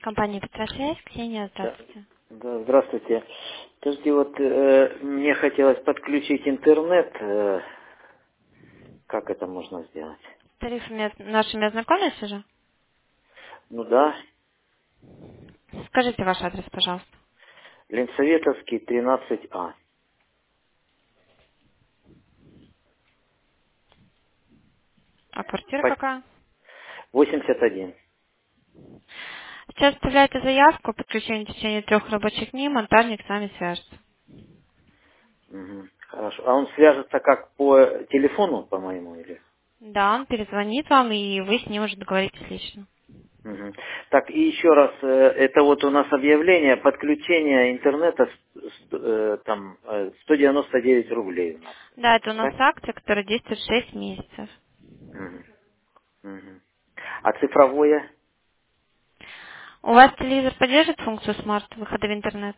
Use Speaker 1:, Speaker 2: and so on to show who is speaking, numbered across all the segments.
Speaker 1: Компания «Петросвязь». Ксения,
Speaker 2: Да,
Speaker 1: здравствуйте.
Speaker 2: да, здравствуйте. Скажите, вот мне хотелось подключить интернет. Как это можно сделать?
Speaker 1: С тарифами нашими ознакомились уже?
Speaker 2: Ну да,
Speaker 1: Скажите ваш адрес, пожалуйста.
Speaker 2: Ленсоветовский, 13А.
Speaker 1: А квартира какая?
Speaker 2: 81.
Speaker 1: Сейчас оставляйте заявку, подключение в течение 3 рабочих дней, монтажник с вами свяжется.
Speaker 2: Мгм, хорошо. А он свяжется как по телефону, по-моему, или?
Speaker 1: Да, он перезвонит вам, и вы с ним уже договоритесь лично.
Speaker 2: Мгм. Так, и еще раз, это вот у нас объявление подключения интернета, 199 рублей у нас.
Speaker 1: Да, это у нас
Speaker 2: Так?
Speaker 1: акция, которая действует 6 месяцев.
Speaker 2: Мгм, мгм. А цифровое?
Speaker 1: У вас телевизор поддержит функцию смарт выхода в интернет?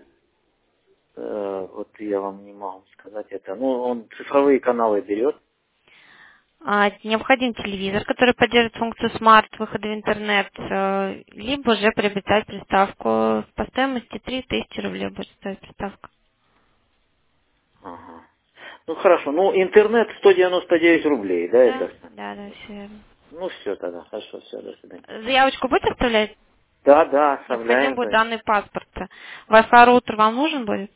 Speaker 2: Вот я вам не могу сказать это. Ну, он цифровые каналы берет.
Speaker 1: Необходим телевизор, который поддержит функцию смарт выхода в интернет, либо уже приобретать приставку. По стоимости 3000 рублей будет стоить приставка.
Speaker 2: Ага. Ну, хорошо. Ну, интернет 199 рублей, да,
Speaker 1: Да,
Speaker 2: это?
Speaker 1: да, да, все верно.
Speaker 2: Ну, все тогда. Хорошо, все, до свидания.
Speaker 1: Заявочку будете оставлять?
Speaker 2: Да, да,
Speaker 1: Необходим
Speaker 2: оставляем.
Speaker 1: будет данные паспорта. Wi-Fi роутер вам нужен будет?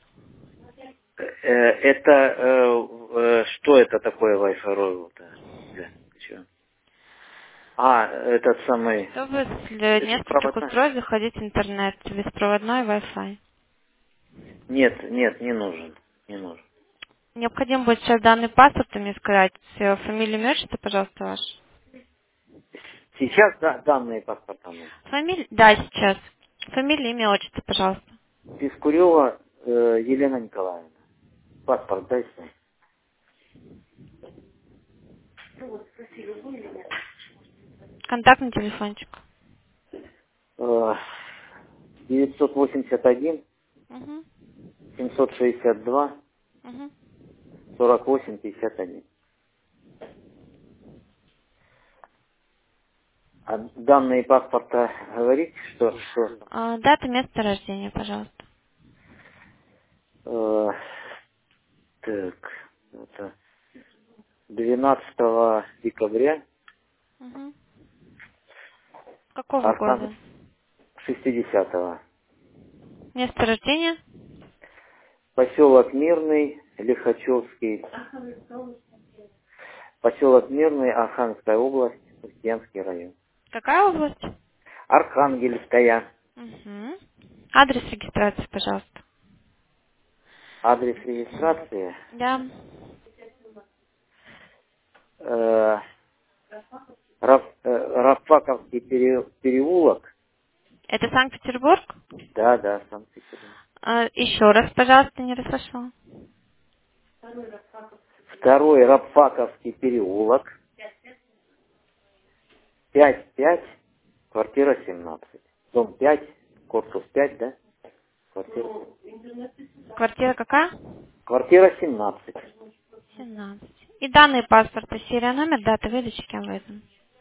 Speaker 2: Это, что это такое Wi-Fi роутер? Для чего? А, этот самый,
Speaker 1: Чтобы с нескольких
Speaker 2: беспроводной?
Speaker 1: устройств заходить в интернет, беспроводной Wi-Fi.
Speaker 2: Нет, нет, не нужен. Не нужен.
Speaker 1: Необходим будет сейчас данный паспорт, мне сказать, фамилию, имя, отчество, пожалуйста, ваш.
Speaker 2: Сейчас, да, данные паспорта нужны.
Speaker 1: Фамилия? Да, сейчас. Фамилия, имя, отчество, пожалуйста.
Speaker 2: Пискурева Елена Николаевна. Паспорт дайте.
Speaker 1: Контактный телефончик.
Speaker 2: 981
Speaker 1: Угу.
Speaker 2: 762
Speaker 1: Угу.
Speaker 2: 48 51. А данные паспорта говорить, что
Speaker 1: Дата, место рождения, пожалуйста.
Speaker 2: э, так, это 12 декабря
Speaker 1: Угу. Какого
Speaker 2: Архангельск
Speaker 1: года?
Speaker 2: 60-го.
Speaker 1: Место рождения?
Speaker 2: Поселок Мирный, Лихачевский. Поселок Мирный, Архангельская область, Устьянский район.
Speaker 1: Какая область?
Speaker 2: Архангельская.
Speaker 1: Угу. Адрес регистрации, пожалуйста.
Speaker 2: Адрес регистрации.
Speaker 1: Да.
Speaker 2: э, Рафаковский переулок.
Speaker 1: Это Санкт-Петербург?
Speaker 2: Да, да, Санкт-Петербург.
Speaker 1: Еще раз, пожалуйста, не расслышала.
Speaker 2: Второй Рафаковский переулок. 5-5, квартира 17. Дом 5, корпус 5, да? Квартира,
Speaker 1: Квартира какая?
Speaker 2: квартира 17.
Speaker 1: 17. И данные паспорта, серия, номер, дата выдачи, кем выдан.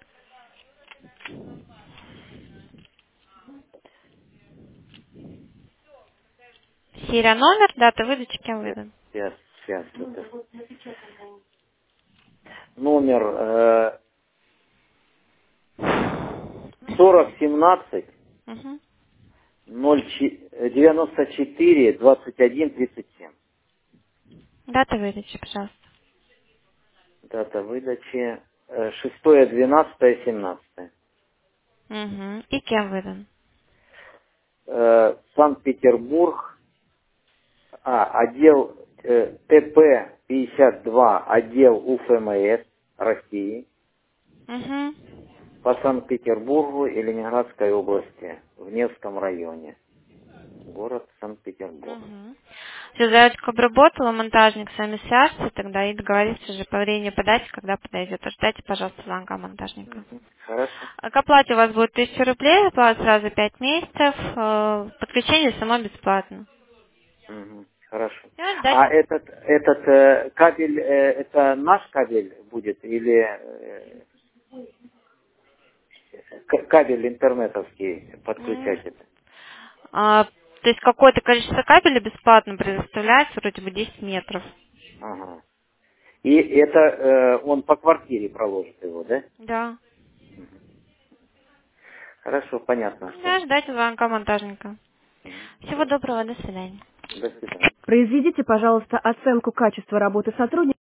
Speaker 1: Серия, номер, дата выдачи, кем выдан.
Speaker 2: Сейчас, сейчас. Это. Номер 4017
Speaker 1: Угу.
Speaker 2: 94 21 37.
Speaker 1: Дата выдачи, пожалуйста.
Speaker 2: Дата выдачи 6-12-17.
Speaker 1: Угу. И кем выдан.
Speaker 2: Санкт-Петербург, отдел ТП-52, отдел УФМС России,
Speaker 1: Угу.
Speaker 2: по Санкт-Петербургу и Ленинградской области, в Невском районе, город Санкт-Петербург.
Speaker 1: Угу. Все, заявочку обработала, монтажник с вами свяжется, тогда и договорится уже по времени подачи, когда подойдет. Ждайте, пожалуйста, звонка монтажника.
Speaker 2: Хорошо.
Speaker 1: К оплате у вас будет 1000 рублей, оплата сразу 5 месяцев, подключение само бесплатно.
Speaker 2: Мгм. Хорошо.
Speaker 1: Всё,
Speaker 2: А
Speaker 1: ждать.
Speaker 2: этот кабель, это наш кабель будет или кабель интернетовский подключать это.
Speaker 1: То есть какое-то количество кабеля бесплатно предоставляется, вроде бы 10 метров.
Speaker 2: Ага. И это он по квартире проложит его, да?
Speaker 1: Да.
Speaker 2: Хорошо, понятно.
Speaker 1: Да, ждать звонка монтажника. Всего
Speaker 2: Хорошо.
Speaker 1: доброго, до свидания.
Speaker 2: До свидания.
Speaker 3: Произведите, пожалуйста, оценку качества работы сотрудника.